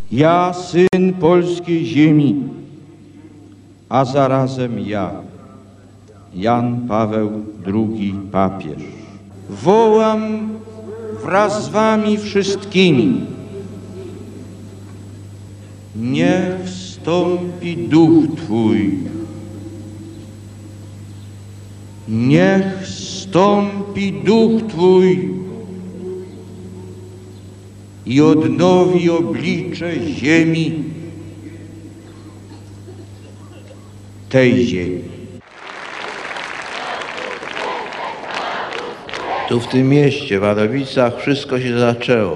Ja, syn polskiej ziemi, a zarazem ja, Jan Paweł II papież, wołam wraz z wami wszystkimi: niech wstąpi duch Twój, niech wstąpi duch Twój i odnowi oblicze ziemi, tej ziemi. Tu w tym mieście, w Wadowicach, wszystko się zaczęło.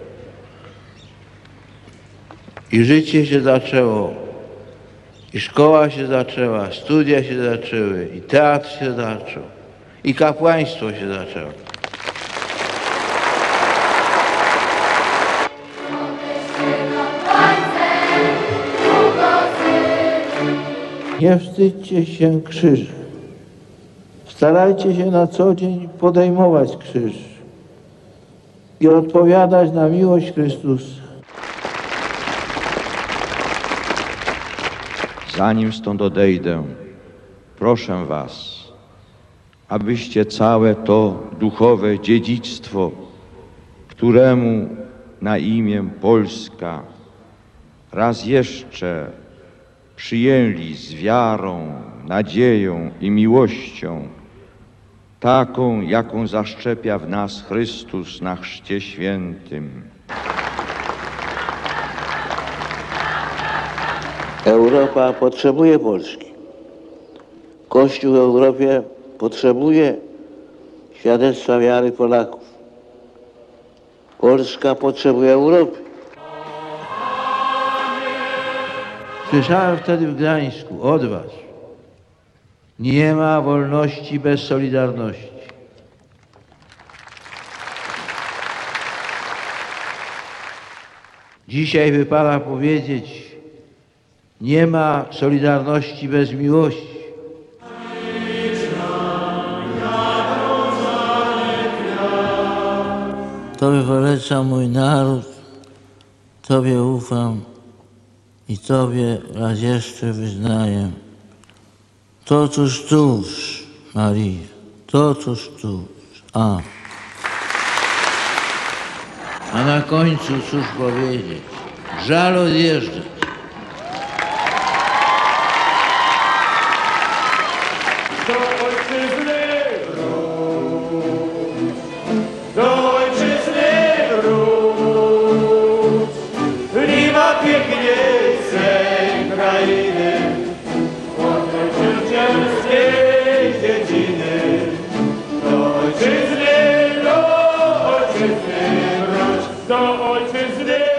I życie się zaczęło, i szkoła się zaczęła, studia się zaczęły, i teatr się zaczął, i kapłaństwo się zaczęło. Nie wstydźcie się krzyża. Starajcie się na co dzień podejmować krzyż i odpowiadać na miłość Chrystusa. Zanim stąd odejdę, proszę was, abyście całe to duchowe dziedzictwo, któremu na imię Polska, raz jeszcze przyjęli z wiarą, nadzieją i miłością, taką, jaką zaszczepia w nas Chrystus na Chrzcie Świętym. Europa potrzebuje Polski. Kościół w Europie potrzebuje świadectwa wiary Polaków. Polska potrzebuje Europy. Słyszałem wtedy w Gdańsku od was: nie ma wolności bez solidarności. Dzisiaj wypada powiedzieć: nie ma solidarności bez miłości. Tobie polecam mój naród, Tobie ufam i Tobie raz jeszcze wyznaję. To cóż, Maria, to cóż. A na końcu cóż powiedzieć? Żal odjeżdżać. Do ojczyzny wróć, do ojczyzny wróć, nie ma piękniejszej krainy, od ojczycielskiej dziedziny. Do ojczyzny wróć, do ojczyzny.